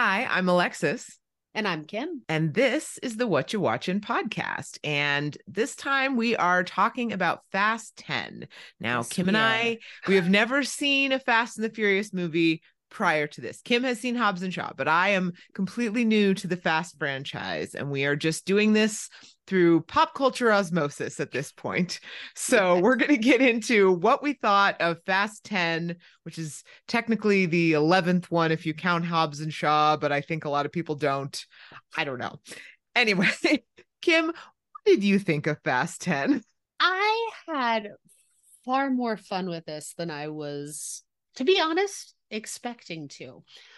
Hi, I'm Alexis, And I'm Kim. and this is the What You Watchin' podcast. And this time we are talking about Fast 10. Now, Yes, Kim and we are. we have never seen a Fast and the Furious movie prior to this. Kim has seen Hobbs and Shaw, but I am completely new to the Fast franchise, and we are just doing this through pop culture osmosis at this point. So Yes. we're going to get into what we thought of Fast 10, which is technically the 11th one if you count Hobbs and Shaw, but I think a lot of people don't. I don't know. Anyway, Kim, what did you think of Fast 10? I had far more fun with this than I was, to be honest, expecting to.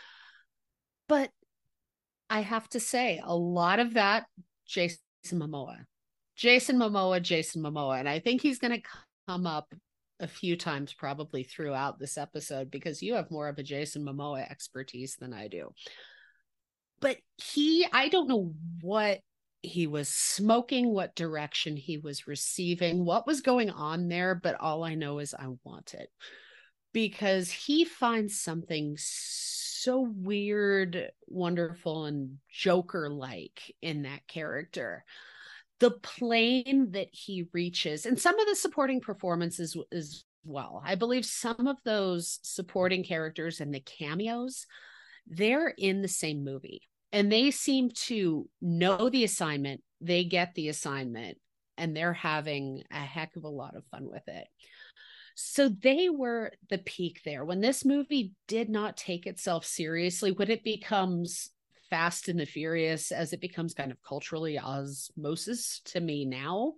But I have to say, a lot of that, Jason Momoa. Jason Momoa, Jason Momoa. And I think he's going to come up a few times probably throughout this episode because you have more of a Jason Momoa expertise than I do. But I don't know what he was smoking, what direction he was receiving, what was going on there. But all I know is I want it because he finds something so weird, wonderful, and Joker like in that character. The plane that he reaches, and some of the supporting performances as well. I believe some of those supporting characters and the cameos, they're in the same movie and they seem to know the assignment. They get the assignment and they're having a heck of a lot of fun with it. So they were the peak there when this movie did not take itself seriously. When it becomes Fast and the Furious, as it becomes kind of culturally osmosis to me now,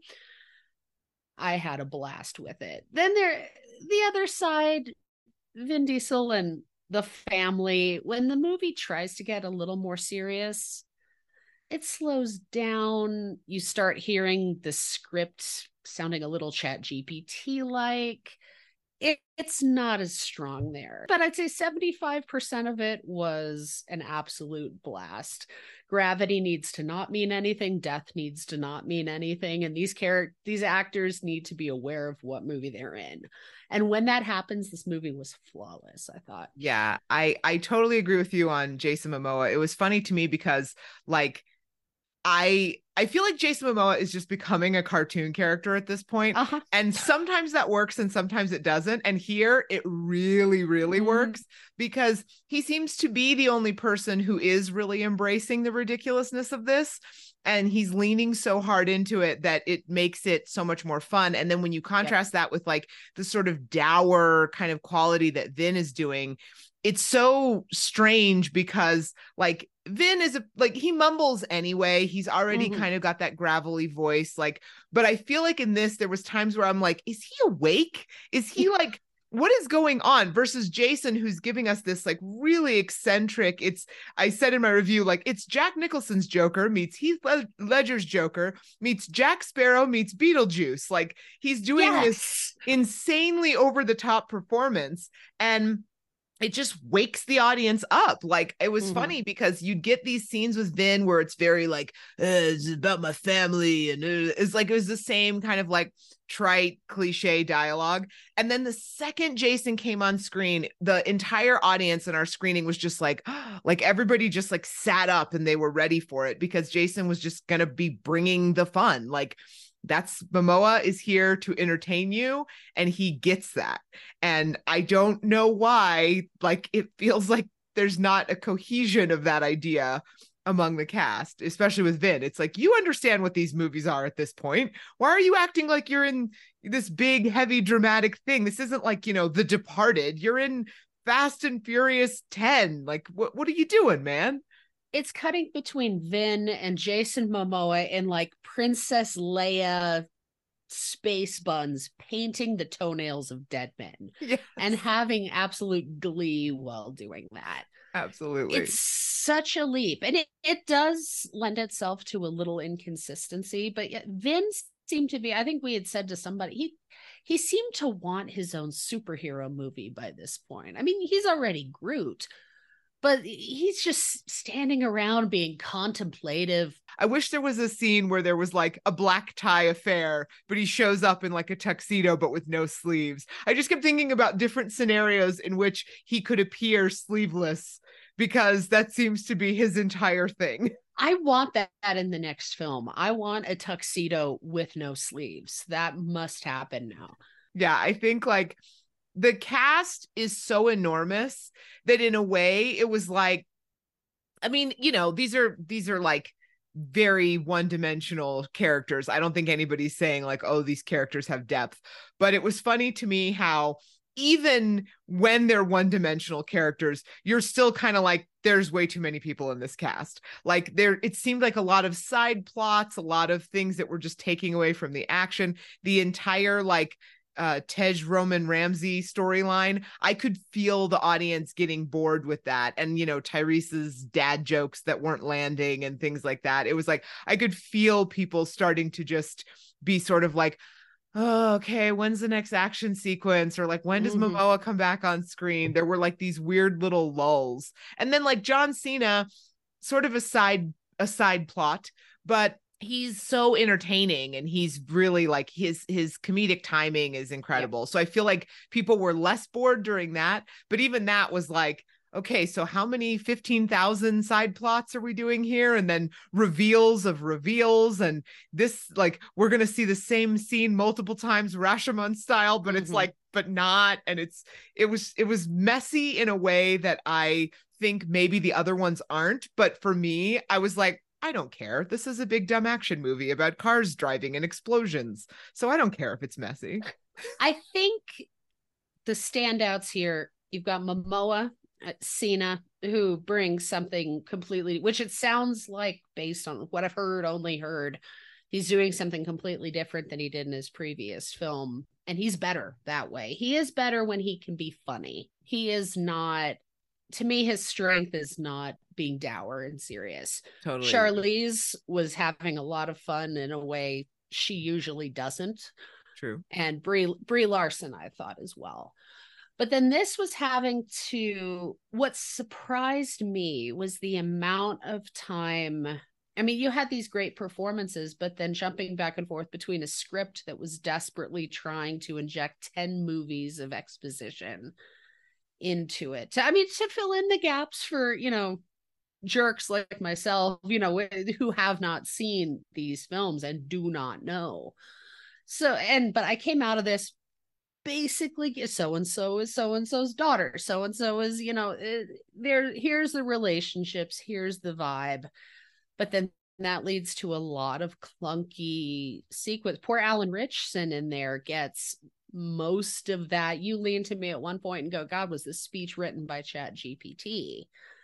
I had a blast with it. Then the other side, Vin Diesel and the family, when the movie tries to get a little more serious, it slows down. You start hearing the script sounding a little Chat GPT like. It's not as strong there, but I'd say 75% of it was an absolute blast. Gravity needs to not mean anything. Death needs to not mean anything. And these actors need to be aware of what movie they're in. And when that happens, this movie was flawless, I thought. Yeah, I totally agree with you on Jason Momoa. It was funny to me because like I feel like Jason Momoa is just becoming a cartoon character at this point. Uh-huh. And sometimes that works and sometimes it doesn't. And here it really, really works because he seems to be the only person who is really embracing the ridiculousness of this. And he's leaning so hard into it that it makes it so much more fun. And then when you contrast that with like the sort of dour kind of quality that Vin is doing, it's so strange because like Vin is he mumbles anyway. He's already kind of got that gravelly voice. But I feel like in this, there was times where I'm like, is he awake? Is he like, what is going on? Versus Jason, who's giving us this like really eccentric. I said in my review, like it's Jack Nicholson's Joker meets Heath Ledger's Joker meets Jack Sparrow meets Beetlejuice. Like he's doing this insanely over the top performance. And it just wakes the audience up. Like it was funny because you'd get these scenes with Vin where it's very like it's about my family and it's like it was the same kind of like trite cliche dialogue. And then the second Jason came on screen, the entire audience in our screening was just like everybody just like sat up and they were ready for it because Jason was just gonna be bringing the fun. Like that's Momoa is here to entertain you and he gets that. And I don't know why, like it feels like there's not a cohesion of that idea among the cast, especially with Vin. It's like, you understand what these movies are at this point. Why are you acting like you're in this big, heavy, dramatic thing? This isn't like, The Departed. You're in Fast and Furious 10. Like, what are you doing, man? It's cutting between Vin and Jason Momoa in like Princess Leia space buns painting the toenails of dead men and having absolute glee while doing that. Absolutely. It's such a leap. And it does lend itself to a little inconsistency, but yet Vin seemed to be, I think we had said to somebody, he seemed to want his own superhero movie by this point. I mean, he's already Groot, but he's just standing around being contemplative. I wish there was a scene where there was like a black tie affair, but he shows up in like a tuxedo, but with no sleeves. I just kept thinking about different scenarios in which he could appear sleeveless because that seems to be his entire thing. I want that in the next film. I want a tuxedo with no sleeves. That must happen now. Yeah, I think like the cast is so enormous that in a way it was like, I mean, you know, these are like very one-dimensional characters. I don't think anybody's saying like, oh, these characters have depth, but it was funny to me how even when they're one-dimensional characters, you're still kind of like, there's way too many people in this cast. Like there, it seemed like a lot of side plots, a lot of things that were just taking away from the action. The entire like Tej Roman Ramsey storyline, I could feel the audience getting bored with that. And, you know, Tyrese's dad jokes that weren't landing and things like that. It was like, I could feel people starting to just be sort of like, oh, okay, when's the next action sequence? Or like, when does Momoa come back on screen? There were like these weird little lulls. And then like John Cena, sort of a side plot, but he's so entertaining and he's really like his comedic timing is incredible. Yep. So I feel like people were less bored during that, but even that was like, okay, so how many 15,000 side plots are we doing here? And then reveals of reveals. And this, like, we're going to see the same scene multiple times, Rashomon style, but it's like, but not. And it was messy in a way that I think maybe the other ones aren't. But for me, I was like, I don't care. This is a big dumb action movie about cars driving and explosions. So I don't care if it's messy. I think the standouts here, you've got Momoa, Cena, who brings something completely, which it sounds like based on what I've only heard, he's doing something completely different than he did in his previous film. And he's better that way. He is better when he can be funny. He is not, to me, his strength is not being dour and serious. Totally. Charlize was having a lot of fun in a way she usually doesn't. True. And Brie Larson, I thought as well. But then this was having to, what surprised me was the amount of time. I mean, you had these great performances, but then jumping back and forth between a script that was desperately trying to inject 10 movies of exposition into it. To fill in the gaps for, you know, jerks like myself, you know, who have not seen these films and do not know. But I came out of this basically, so-and-so is so-and-so's daughter. So-and-so is, you know, here's the relationships, here's the vibe. But then that leads to a lot of clunky sequence. Poor Alan Ritchson in there gets most of that. You lean to me at one point and go, God, was this speech written by ChatGPT?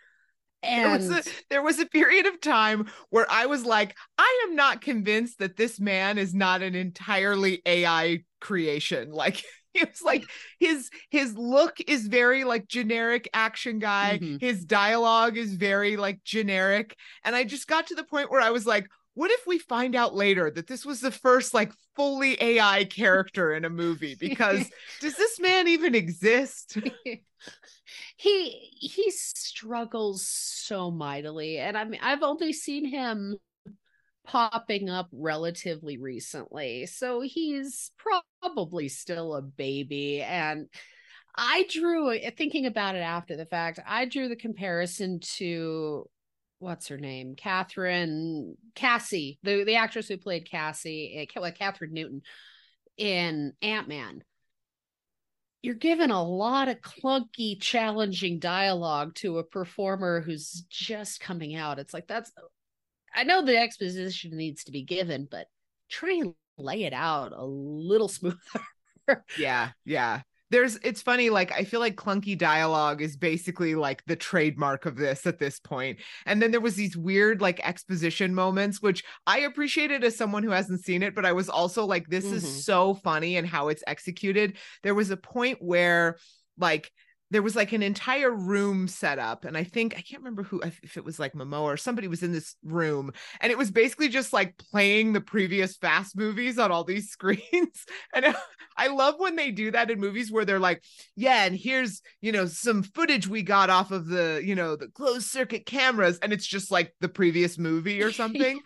And there was a period of time where I was like, I am not convinced that this man is not an entirely AI creation. Like, it's like his look is very like generic action guy. His dialogue is very like generic. And I just got to the point where I was like, what if we find out later that this was the first like fully AI character in a movie? Because does this man even exist? He struggles so mightily, and I mean, I've only seen him popping up relatively recently, so he's probably still a baby. And thinking about it after the fact, I drew the comparison to, what's her name, Cassie, the actress who played Cassie, Catherine Newton in Ant-Man. You're given a lot of clunky, challenging dialogue to a performer who's just coming out. It's like, I know the exposition needs to be given, but try and lay it out a little smoother. Yeah. It's funny, like I feel like clunky dialogue is basically like the trademark of this at this point. And then there was these weird like exposition moments, which I appreciated as someone who hasn't seen it, but I was also like, this is so funny and how it's executed. There was a point where like there was like an entire room set up, and I can't remember if it was like Momoa or somebody was in this room, and it was basically just like playing the previous Fast movies on all these screens. And I love when they do that in movies where they're like, yeah, and here's, you know, some footage we got off of the, you know, the closed circuit cameras, and it's just like the previous movie or something. Yeah.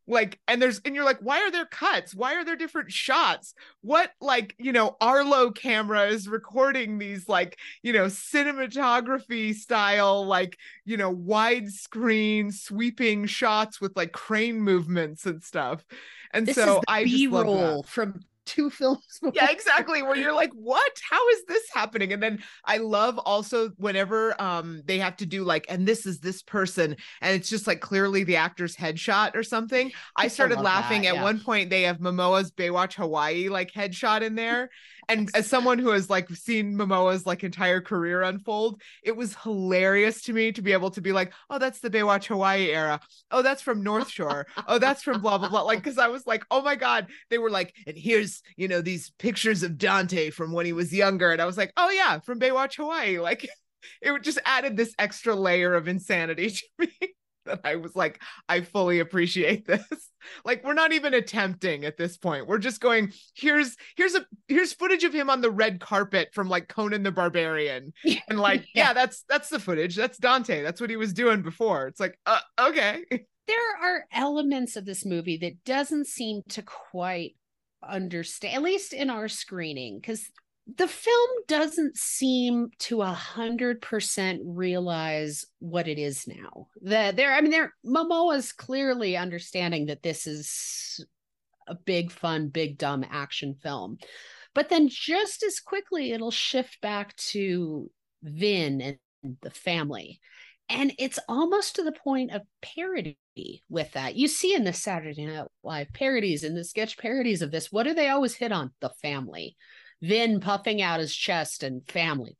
Like, and you're like, why are there cuts? Why are there different shots? What, like, Arlo camera is recording these, like, cinematography style, like, widescreen sweeping shots with like crane movements and stuff. And This is so the I just love that. B-roll from 2 films before. Yeah, exactly. Where you're like, what? How is this happening? And then I love also whenever they have to do like, and this is this person, and it's just like clearly the actor's headshot or something. I started laughing at one point. They have Momoa's Baywatch Hawaii like headshot in there. And as someone who has like seen Momoa's like entire career unfold, it was hilarious to me to be able to be like, oh, that's the Baywatch Hawaii era. Oh, that's from North Shore. Oh, that's from blah, blah, blah. Like, because I was like, oh my God. They were like, and here's, these pictures of Dante from when he was younger. And I was like, oh yeah, from Baywatch Hawaii. Like, it just added this extra layer of insanity to me. That I was like, I fully appreciate this. Like, we're not even attempting at this point. We're just going, here's footage of him on the red carpet from like Conan the Barbarian. And like, yeah, that's the footage. That's Dante. That's what he was doing before. It's like, okay. There are elements of this movie that doesn't seem to quite understand, at least in our screening, because the film doesn't seem to 100% realize what it is now. Momoa's clearly understanding that this is a big, fun, big, dumb action film. But then just as quickly, it'll shift back to Vin and the family. And it's almost to the point of parody with that. You see in the Saturday Night Live parodies and the sketch parodies of this, what do they always hit on? The family. Vin puffing out his chest and family.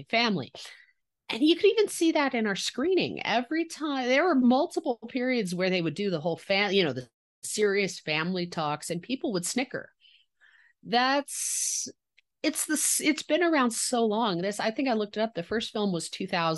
And you could even see that in our screening. Every time there were multiple periods where they would do the whole the serious family talks, and people would snicker. It's been around so long. I think I looked it up. The first film was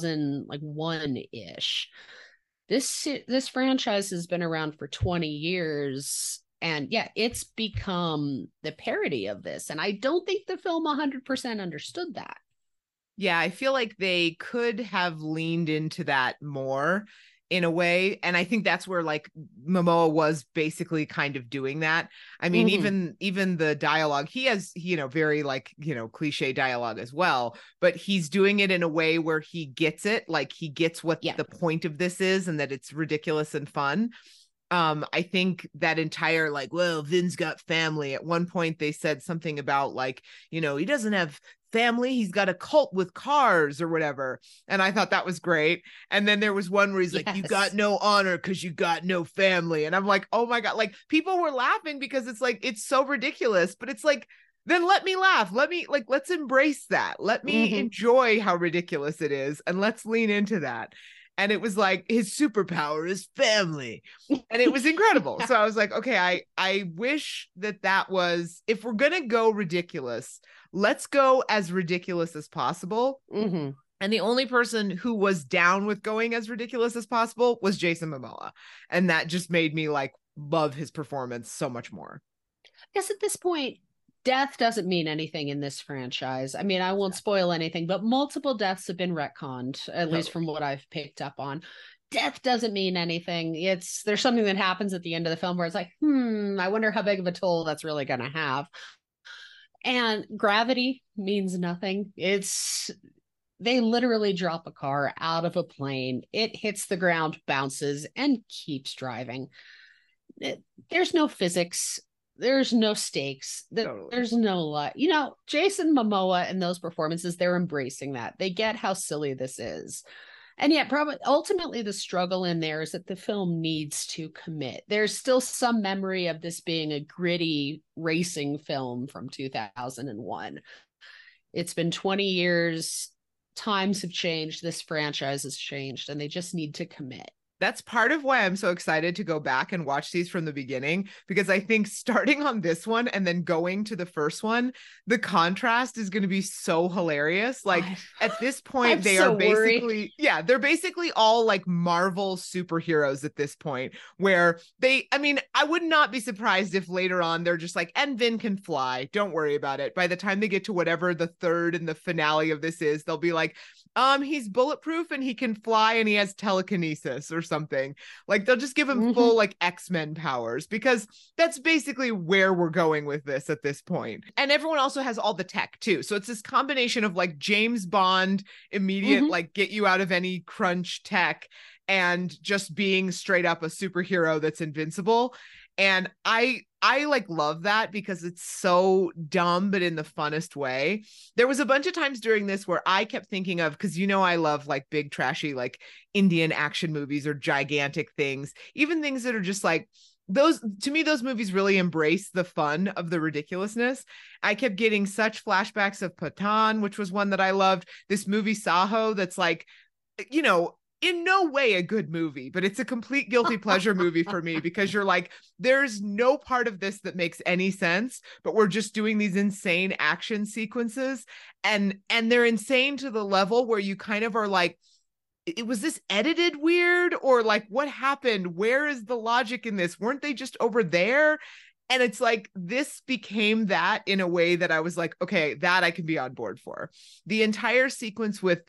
2001-ish. This franchise has been around for 20 years. And yeah, it's become the parody of this. And I don't think the film 100% understood that. Yeah, I feel like they could have leaned into that more in a way. And I think that's where like Momoa was basically kind of doing that. I mean, even the dialogue, he has, very like, cliche dialogue as well, but he's doing it in a way where he gets it. Like he gets what the point of this is and that it's ridiculous and fun. I think that entire like, well, Vin's got family. At one point they said something about like, he doesn't have family, he's got a cult with cars or whatever. And I thought that was great. And then there was one where he's like, you got no honor because you got no family. And I'm like, oh my God, like people were laughing because it's like, it's so ridiculous, but it's like, then let me laugh. Let's embrace that. Let me enjoy how ridiculous it is. And let's lean into that. And it was like his superpower is family. And it was incredible. So I was like, okay, I wish that was, if we're going to go ridiculous, let's go as ridiculous as possible. And the only person who was down with going as ridiculous as possible was Jason Momoa. And that just made me like love his performance so much more. I guess at this point, death doesn't mean anything in this franchise. I mean, I won't spoil anything, but multiple deaths have been retconned, at least from what I've picked up on. Death doesn't mean anything. There's something that happens at the end of the film where it's like, I wonder how big of a toll that's really going to have. And gravity means nothing. They literally drop a car out of a plane. It hits the ground, bounces, and keeps driving. There's no physics. There's no stakes. There's no Jason Momoa and those performances, they're embracing that. They get how silly this is. And yet probably ultimately the struggle in there is that the film needs to commit. There's still some memory of this being a gritty racing film from 2001. It's been 20 years. Times have changed. This franchise has changed, and they just need to commit. That's part of why I'm so excited to go back and watch these from the beginning, because I think starting on this one and then going to the first one, the contrast is going to be so hilarious. Like at this point, they are basically, they're basically all like Marvel superheroes at this point where I would not be surprised if later on they're just like, and Vin can fly. Don't worry about it. By the time they get to whatever the third and the finale of this is, they'll be like, he's bulletproof and he can fly and he has telekinesis or something. Like they'll just give him Mhm. full like X-Men powers, because that's basically where we're going with this at this point. And everyone also has all the tech too. So it's this combination of like James Bond immediate, Mhm. like get you out of any crunch tech, and just being straight up a superhero that's invincible. And I like love that because it's so dumb, but in the funnest way. There was a bunch of times during this where I kept thinking of, because you know I love like big trashy like Indian action movies or gigantic things, even things that are just like those. To me, those movies really embrace the fun of the ridiculousness. I kept getting such flashbacks of Patan, which was one that I loved. This movie Saho, that's like, you know, in no way a good movie, but it's a complete guilty pleasure movie for me, because you're like, there's no part of this that makes any sense, but we're just doing these insane action sequences, and they're insane to the level where you kind of are like, it was this edited weird, or like what happened? Where is the logic in this? Weren't they just over there? And it's like this became that in a way that I was like, okay, that I can be on board for. The entire sequence with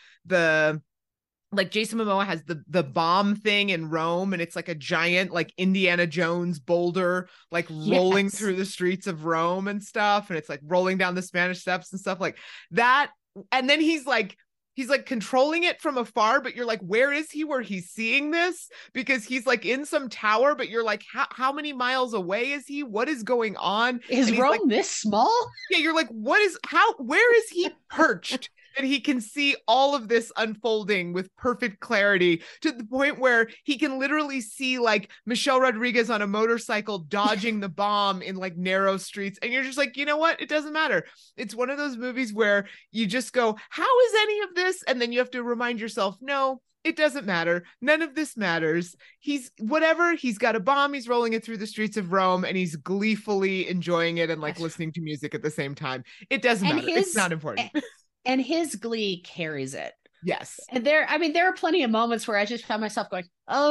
the like Jason Momoa has the bomb thing in Rome, and it's like a giant like Indiana Jones boulder like rolling Yes. through the streets of Rome and stuff, and it's like rolling down the Spanish Steps and stuff like that. And then he's like controlling it from afar, but you're like, where is he where he's seeing this? Because he's like in some tower, but you're like, how many miles away is he? What is going on? Is And he's like, Rome this small? yeah, you're like, where is he perched that he can see all of this unfolding with perfect clarity, to the point where he can literally see like Michelle Rodriguez on a motorcycle dodging the bomb in like narrow streets. And you're just like, you know what? It doesn't matter. It's one of those movies where you just go, how is any of this? And then you have to remind yourself, no, it doesn't matter. None of this matters. He's whatever. He's got a bomb. He's rolling it through the streets of Rome, and he's gleefully enjoying it and like listening to music at the same time. It doesn't And matter. It's not important. and his glee carries it. Yes. And there are plenty of moments where I just found myself going,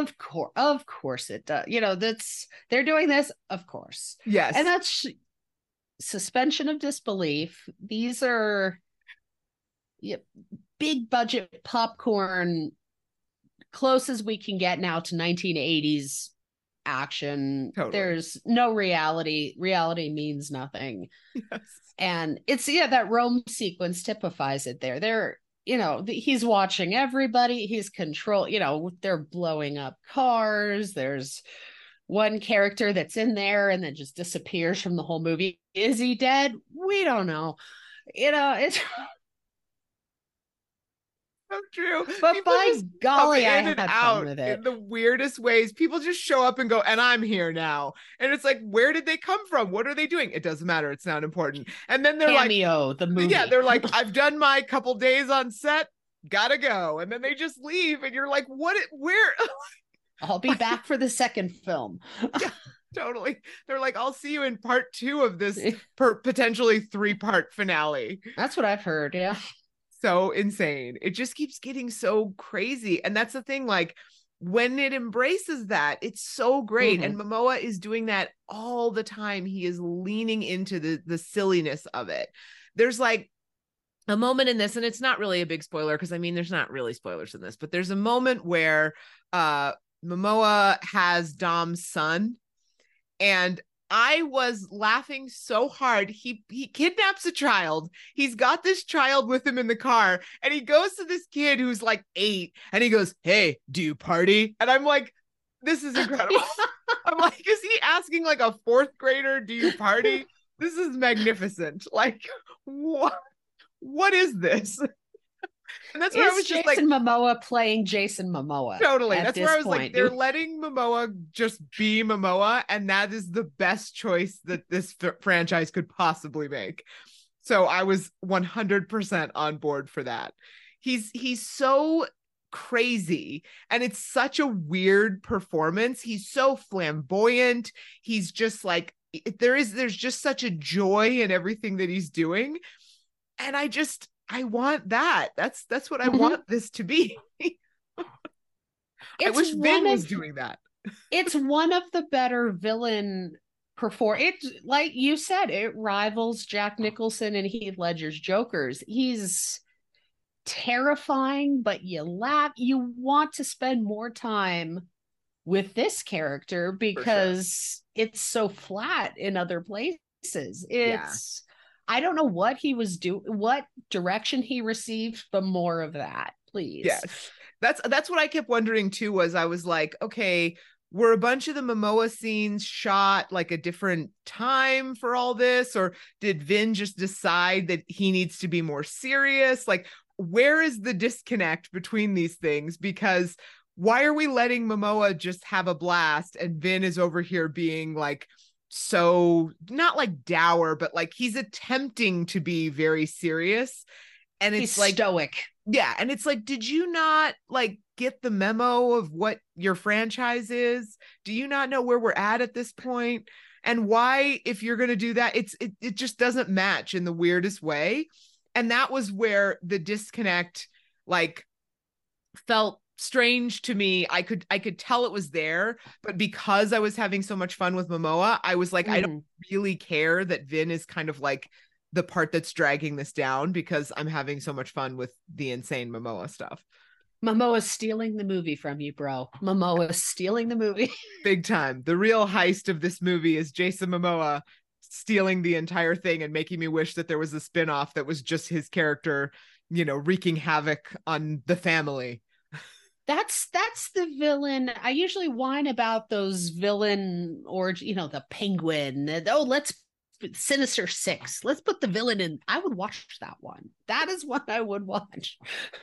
of course it does. You know, they're doing this, of course. Yes. And that's suspension of disbelief. These are big budget popcorn, close as we can get now to 1980s action. Totally. There's no reality. Reality means nothing. Yes. And it's that Rome sequence typifies it there. They're, he's watching everybody. He's they're blowing up cars. There's one character that's in there and then just disappears from the whole movie. Is he dead? We don't know. It's so true. But people by golly, I had fun with it in the weirdest ways. People just show up and go, and I'm here now. And it's like, where did they come from? What are they doing? It doesn't matter. It's not important. And then they're Cameo, the movie. Yeah, they're like, I've done my couple days on set, gotta go. And then they just leave, and you're like, where? I'll be back for the second film. Yeah, totally. They're like, I'll see you in part 2 of this potentially 3-part finale. That's what I've heard. Yeah. So insane. It just keeps getting so crazy. And that's the thing, like when it embraces that, it's so great. And Momoa is doing that all the time. He is leaning into the silliness of it. There's like a moment in this, and it's not really a big spoiler, because I mean, there's not really spoilers in this, but there's a moment where Momoa has Dom's son, and I was laughing so hard. He kidnaps a child. He's got this child with him in the car, and he goes to this kid who's like 8, and he goes, "Hey, do you party?" And I'm like, this is incredible. I'm like, is he asking like a 4th grader, "Do you party?" This is magnificent. Like, what is this? And that's where I was just like, Jason Momoa playing Jason Momoa. Totally. That's where I was point. like, they're letting Momoa just be Momoa, and that is the best choice that this franchise could possibly make. So I was 100% on board for that. He's so crazy, and it's such a weird performance. He's so flamboyant. He's just like, there's just such a joy in everything that he's doing. And I want that. That's what I want this to be. I wish Vin was doing that. It's one of the better villain it, like you said, it rivals Jack Nicholson and Heath Ledger's Jokers. terrifying, but you laugh. You want to spend more time with this character because it's so flat in other places. It's I don't know what he was doing, what direction he received, but more of that, please. Yes. That's what I kept wondering too, was I was like, okay, were a bunch of the Momoa scenes shot like a different time for all this? Or did Vin just decide that he needs to be more serious? Like, where is the disconnect between these things? Because why are we letting Momoa just have a blast and Vin is over here being like, so not like dour, but like he's attempting to be very serious. And it's he's like stoic. Yeah. And it's like, did you not like get the memo of what your franchise is? Do you not know where we're at this point? And why, if you're going to do that, it just doesn't match in the weirdest way. And that was where the disconnect like felt strange to me. I could tell it was there, but because I was having so much fun with Momoa, I was like, I don't really care that Vin is kind of like the part that's dragging this down, because I'm having so much fun with the insane Momoa stuff. Momoa's stealing the movie from you, bro. Momoa's stealing the movie. Big time. The real heist of this movie is Jason Momoa stealing the entire thing and making me wish that there was a spinoff that was just his character, wreaking havoc on the family. That's the villain. I usually whine about those villain or the Penguin. Let's Sinister Six. Let's put the villain in. I would watch that one. That is what I would watch.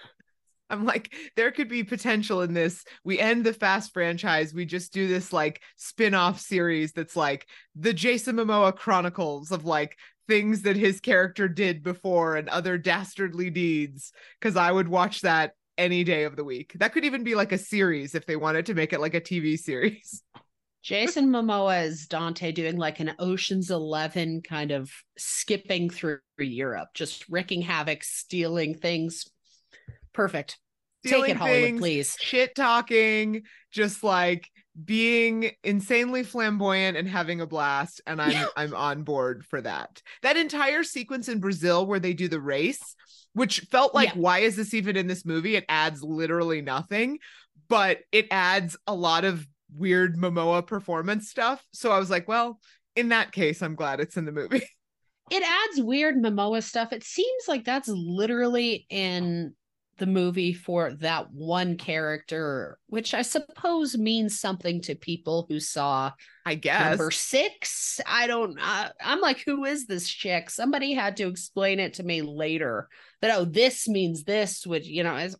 I'm like, there could be potential in this. We end the Fast franchise. We just do this like spin-off series that's like the Jason Momoa Chronicles of like things that his character did before and other dastardly deeds. Because I would watch that any day of the week. That could even be like a series if they wanted to make it like a TV series. Jason Momoa is Dante doing like an Ocean's 11 kind of skipping through Europe, just wreaking havoc, stealing things. Perfect. Stealing Take it, Hollywood, things, please. Shit talking, just like being insanely flamboyant and having a blast. And I'm on board for that. That entire sequence in Brazil where they do the race, which felt like, why is this even in this movie? It adds literally nothing, but it adds a lot of weird Momoa performance stuff. So I was like, well, in that case, I'm glad it's in the movie. It adds weird Momoa stuff. It seems like that's literally in the movie for that one character, which I suppose means something to people who saw, I guess, number 6. I'm like, who is this chick? Somebody had to explain it to me later that, this means this, which, is.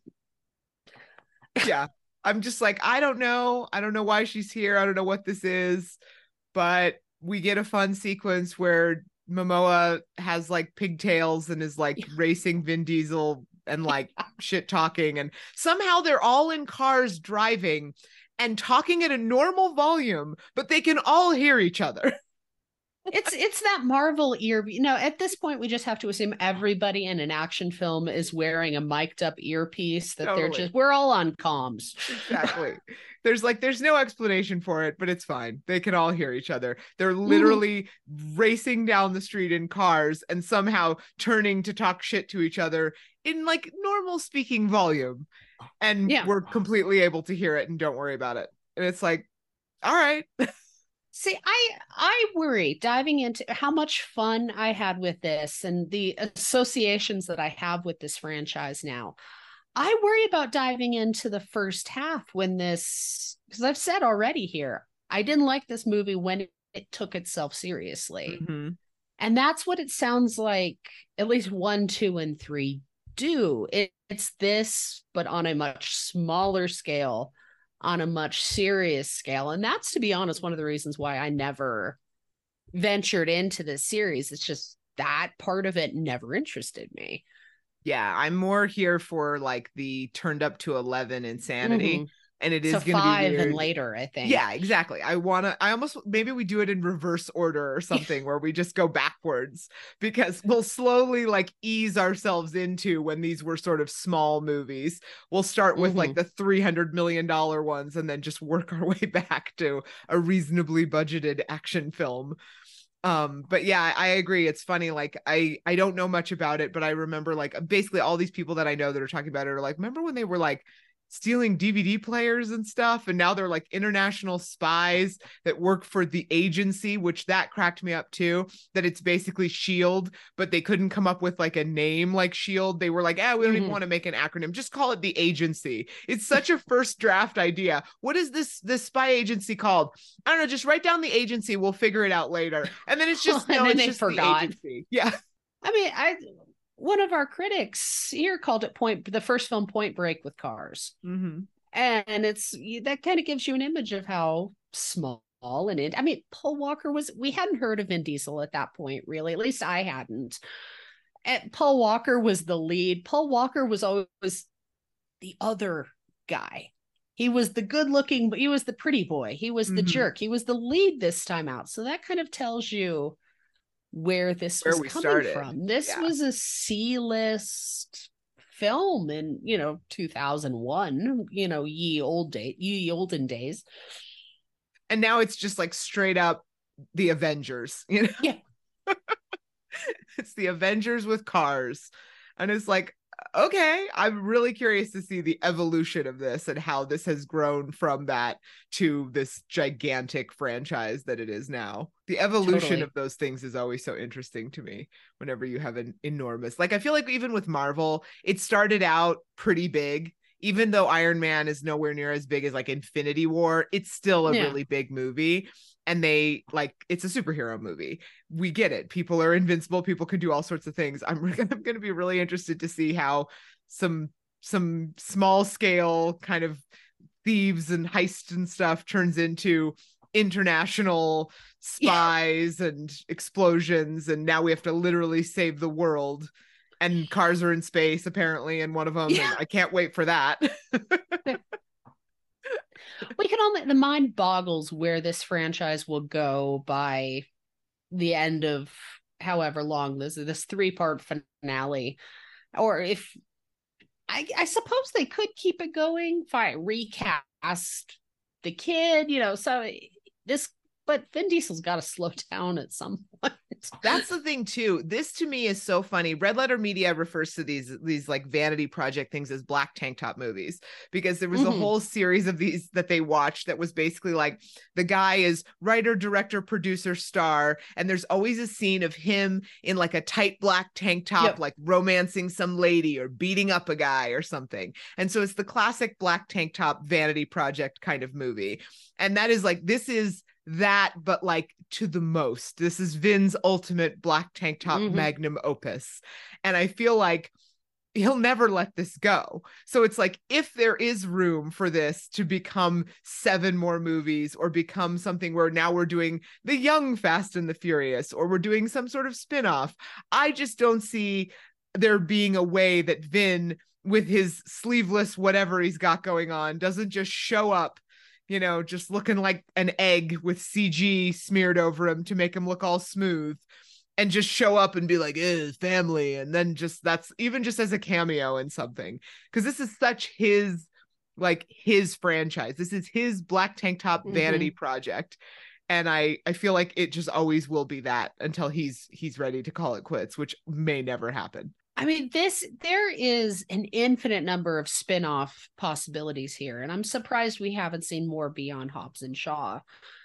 Yeah. I'm just like, I don't know why she's here. I don't know what this is, but we get a fun sequence where Momoa has like pigtails and is like racing Vin Diesel and like shit talking, and somehow they're all in cars driving and talking at a normal volume, but they can all hear each other. It's that Marvel ear. At this point, we just have to assume everybody in an action film is wearing a mic'd up earpiece, that Totally. we're all on comms. Exactly. There's no explanation for it, but it's fine. They can all hear each other. They're literally racing down the street in cars and somehow turning to talk shit to each other in like normal speaking volume. And we're completely able to hear it and don't worry about it. And it's like, all right. See, I worry diving into how much fun I had with this and the associations that I have with this franchise now. I worry about diving into the first half when this, because I've said already here, I didn't like this movie when it took itself seriously. Mm-hmm. And that's what it sounds like at least 1, 2, and 3 do. It's this, but on a much smaller scale, on a much serious scale. And that's, to be honest, one of the reasons why I never ventured into this series. It's just that part of it never interested me. Yeah, I'm more here for like the turned up to 11 insanity. And it is going to be 5 weird. and later, I think. Yeah, exactly. Maybe we do it in reverse order or something where we just go backwards, because we'll slowly like ease ourselves into when these were sort of small movies. We'll start with like the $300 million ones and then just work our way back to a reasonably budgeted action film. But yeah, I agree. It's funny. Like I don't know much about it, but I remember like basically all these people that I know that are talking about it are like, remember when they were like stealing DVD players and stuff, and now they're like international spies that work for the agency, which that cracked me up too, that it's basically Shield, but they couldn't come up with like a name like Shield. They were like, we don't even want to make an acronym, just call it the agency. It's such a first draft idea. What is this spy agency called? I don't know, just write down the agency, we'll figure it out later. And then it's just and no, then it's they just forgot. the agency. Yeah. I mean, one of our critics here called it the first film Point Break with cars. Mm-hmm. And that kind of gives you an image of how small and I mean, Paul Walker we hadn't heard of Vin Diesel at that point, really. At least I hadn't. And Paul Walker was the lead. Paul Walker was always the other guy. He was the good looking, but he was the pretty boy. He was the jerk. He was the lead this time out. So that kind of tells you where this was coming from. This was a C-list film in 2001, ye olden days, and now it's just like straight up the Avengers. Yeah. It's the Avengers with cars, and it's like, okay, I'm really curious to see the evolution of this and how this has grown from that to this gigantic franchise that it is now. The evolution of those things is always so interesting to me whenever you have an enormous, like, I feel like even with Marvel, it started out pretty big. Even though Iron Man is nowhere near as big as like Infinity War, it's still a really big movie. And they like, it's a superhero movie. We get it. People are invincible. People can do all sorts of things. I'm going to be really interested to see how some small scale kind of thieves and heists and stuff turns into international spies and explosions. And now we have to literally save the world. And cars are in space, apparently, in one of them. And I can't wait for that. The mind boggles where this franchise will go by the end of however long this 3-part finale. Or if I suppose they could keep it going, fine, recast the kid, so but Vin Diesel's got to slow down at some point. That's the thing too. This to me is so funny. Red Letter Media refers to these like vanity project things as black tank top movies, because there was a whole series of these that they watched that was basically like the guy is writer, director, producer, star, and there's always a scene of him in like a tight black tank top, like romancing some lady or beating up a guy or something. And so it's the classic black tank top vanity project kind of movie. And that is like, this is that, but like to the most. This is Vin's ultimate black tank top magnum opus. And I feel like he'll never let this go. So it's like, if there is room for this to become 7 more movies, or become something where now we're doing the young Fast and the Furious, or we're doing some sort of spin-off, I just don't see there being a way that Vin, with his sleeveless whatever he's got going on, doesn't just show up, just looking like an egg with CG smeared over him to make him look all smooth, and just show up and be like, family. And then that's even just as a cameo in something. Because this is such his franchise. This is his black tank top vanity project. And I feel like it just always will be that until he's ready to call it quits, which may never happen. I mean, there is an infinite number of spin-off possibilities here, and I'm surprised we haven't seen more beyond Hobbs and Shaw.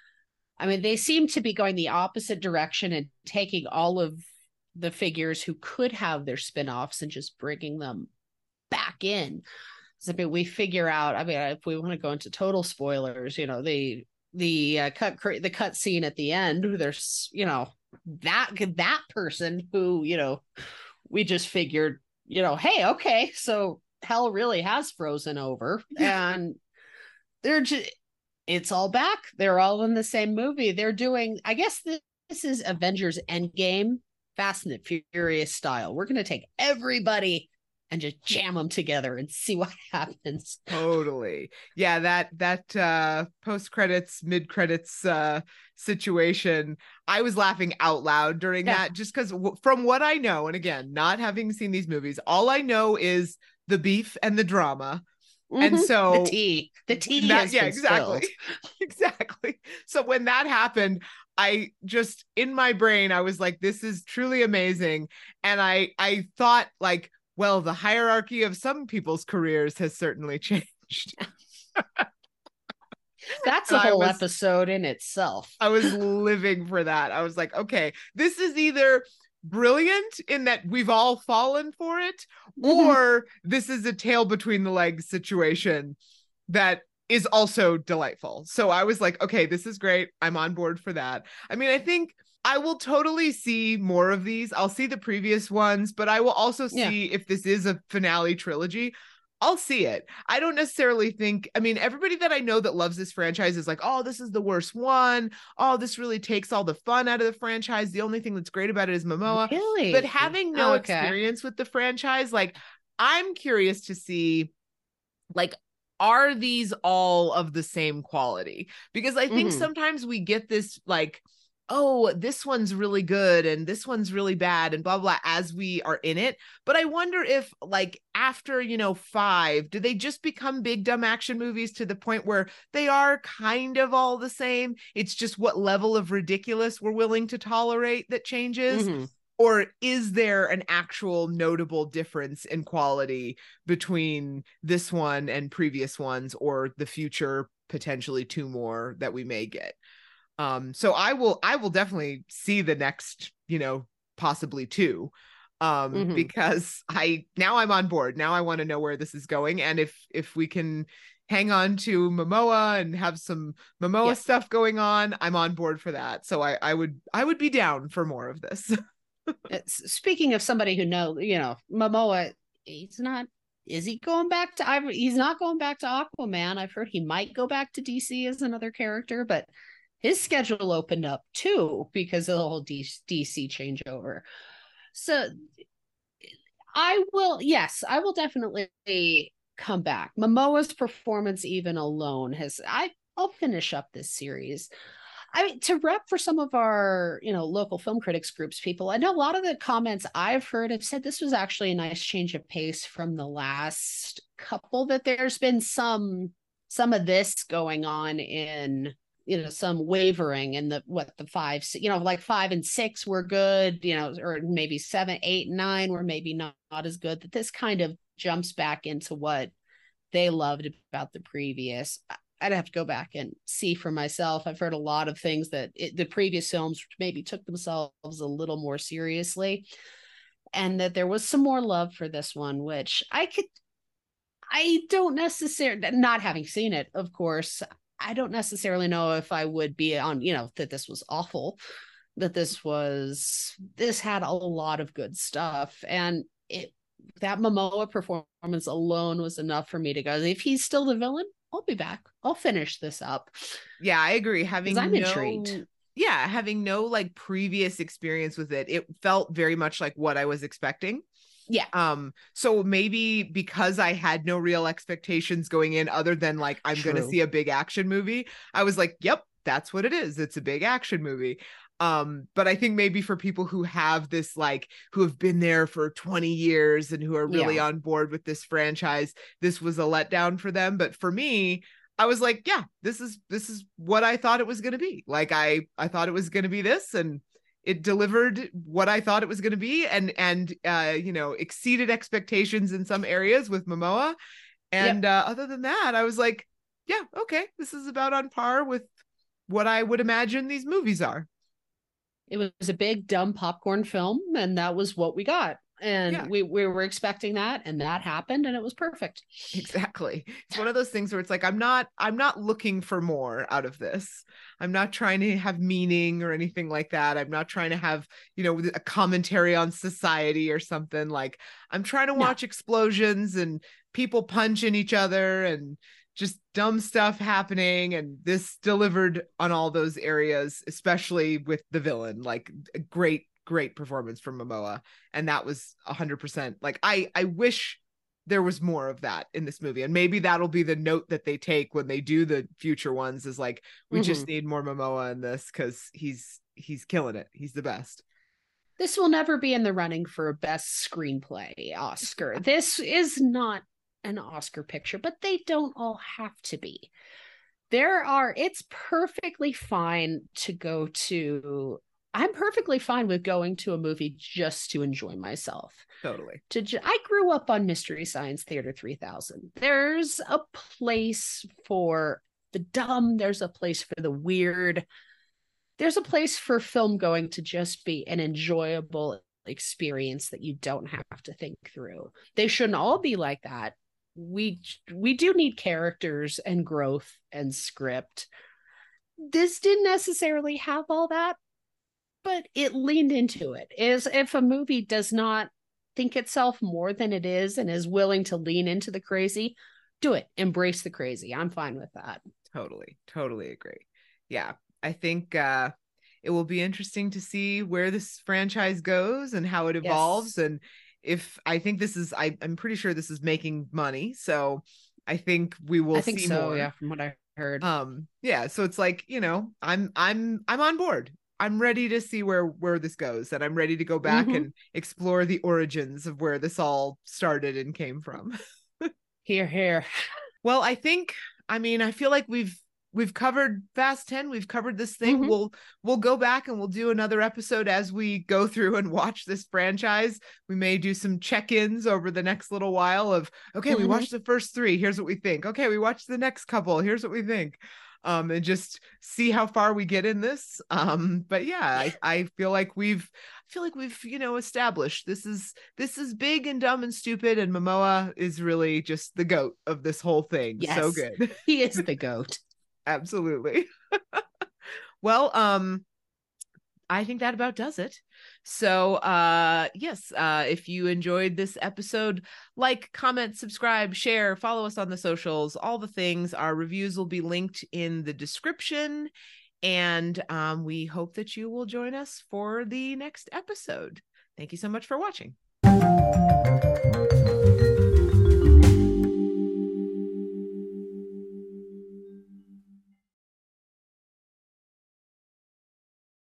I mean, they seem to be going the opposite direction and taking all of the figures who could have their spin-offs and just bringing them back in. So, we figure out, if we want to go into total spoilers, the cut scene at the end, there's, that person who, we just figured, hey, okay, so hell really has frozen over, and it's all back. They're all in the same movie. They're doing, I guess this is Avengers Endgame, Fast and the Furious style. We're going to take everybody and just jam them together and see what happens. Totally. Yeah, that post-credits, mid-credits situation, I was laughing out loud during that, just because from what I know, and again, not having seen these movies, all I know is the beef and the drama. And so the tea is exactly. Exactly. So when that happened, I just, in my brain, I was like, this is truly amazing. And I thought like, well, the hierarchy of some people's careers has certainly changed. That's And a whole episode in itself. I was living for that. I was like, okay, this is either brilliant in that we've all fallen for it, or this is a tail between the legs situation that is also delightful. So I was like, okay, this is great. I'm on board for that. I mean, I think I will totally see more of these. I'll see the previous ones, but I will also see if this is a finale trilogy. I'll see it. I don't necessarily think, I mean, everybody that I know that loves this franchise is like, oh, this is the worst one. Oh, this really takes all the fun out of the franchise. The only thing that's great about it is Momoa. Really? But having no experience with the franchise, like, I'm curious to see, like, are these all of the same quality? Because I think sometimes we get this, like, oh, this one's really good and this one's really bad and blah, blah, as we are in it. But I wonder if, like, after, 5, do they just become big, dumb action movies to the point where they are kind of all the same? It's just what level of ridiculous we're willing to tolerate that changes. Or is there an actual notable difference in quality between this one and previous ones, or the future potentially 2 more that we may get? So I will definitely see the next, possibly 2, because now I'm on board. Now I want to know where this is going. And if we can hang on to Momoa and have some Momoa stuff going on, I'm on board for that. So I would be down for more of this. Speaking of somebody who Momoa, is he going back to, he's not going back to Aquaman. I've heard he might go back to DC as another character, but his schedule opened up too because of the whole DC changeover. So I will definitely come back. Momoa's performance even alone I'll finish up this series. I mean, to rep for some of our, local film critics groups, people, I know a lot of the comments I've heard have said this was actually a nice change of pace from the last couple, that there's been some of this going on in, some wavering in the 5, like 5 and 6 were good, or maybe 7, 8, 9 were maybe not as good, that this kind of jumps back into what they loved about the previous. I'd have to go back and see for myself. I've heard a lot of things that the previous films maybe took themselves a little more seriously, and that there was some more love for this one, which I don't necessarily, not having seen it, of course, I don't necessarily know if I would be on, that this was awful, that this had a lot of good stuff. And that Momoa performance alone was enough for me to go, if he's still the villain, I'll be back. I'll finish this up. Yeah, I agree. I'm intrigued. Yeah, having no like previous experience with it felt very much like what I was expecting. Yeah. So maybe because I had no real expectations going in other than like, I'm going to see a big action movie, I was like, yep, that's what it is. It's a big action movie. But I think maybe for people who have this, like, who have been there for 20 years and who are really on board with this franchise, this was a letdown for them. But for me, I was like, yeah, this is what I thought it was going to be. Like, I thought it was going to be this, and it delivered what I thought it was going to be, and exceeded expectations in some areas with Momoa. And other than that, I was like, yeah, okay, this is about on par with what I would imagine these movies are. It was a big, dumb popcorn film, and that was what we got. And we were expecting that, and that happened, and it was perfect. Exactly. It's one of those things where it's like, I'm not looking for more out of this. I'm not trying to have meaning or anything like that. I'm not trying to have, a commentary on society or something. Like, I'm trying to watch explosions and people punching each other and just dumb stuff happening. And this delivered on all those areas, especially with the villain. Like, a great performance from Momoa. And that was 100%. Like, I wish there was more of that in this movie. And maybe that'll be the note that they take when they do the future ones, is like, we just need more Momoa in this, because he's killing it. He's the best. This will never be in the running for a best screenplay Oscar. This is not an Oscar picture, but they don't all have to be. It's perfectly fine to go to, I'm perfectly fine with going to a movie just to enjoy myself. Totally. I grew up on Mystery Science Theater 3000. There's a place for the dumb, there's a place for the weird, there's a place for film going to just be an enjoyable experience that you don't have to think through. They shouldn't all be like that. We do need characters and growth and script. This didn't necessarily have all that, but it leaned into it. Is if a movie does not think itself more than it is and is willing to lean into the crazy, do it. Embrace the crazy. I'm fine with that. Totally agree. Yeah, I think it will be interesting to see where this franchise goes and how it evolves. Yes. And if I think I'm pretty sure this is making money. So I think we will see more. Yeah, from what I heard. Yeah. So it's like, I'm on board. I'm ready to see where this goes, and I'm ready to go back and explore the origins of where this all started and came from. Here. Well, I feel like we've covered Fast 10. We've covered this thing. We'll go back and we'll do another episode as we go through and watch this franchise. We may do some check-ins over the next little while of, okay, we watched the first 3. Here's what we think. Okay, we watched the next couple. Here's what we think. And just see how far we get in this. But yeah, I feel like we've established this is big and dumb and stupid, and Momoa is really just the GOAT of this whole thing. Yes, so good. He is the GOAT. Absolutely. Well, I think that about does it. So yes, if you enjoyed this episode, like, comment, subscribe, share, follow us on the socials, all the things. Our reviews will be linked in the description, and we hope that you will join us for the next episode. Thank you so much for watching.